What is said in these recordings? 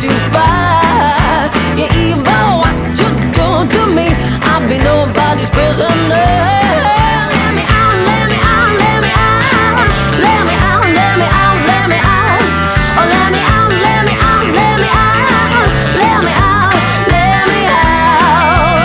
too far. You're evil, what you do to me. I'll be nobody's prisoner. Let me out, let me out, let me out. Let me out, let me out, let me out. Oh, let me out, let me out, let me out. Let me out, let me out.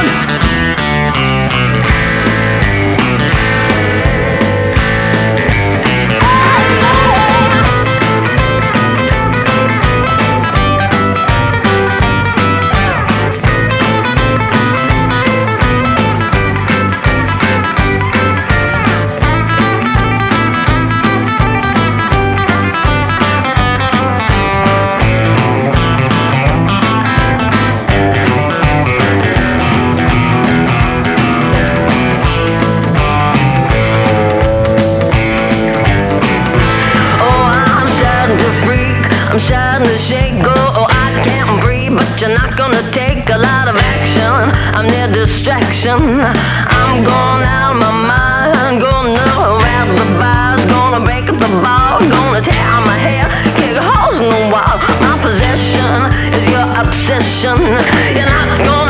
I'm starting to shake, oh, I can't breathe, but you're not gonna take a lot of action. I'm their distraction. I'm going out of my mind, gonna around the bars, gonna break up the bar, gonna tear out my hair, kick holes in the wall. My possession is your obsession. You're not gonna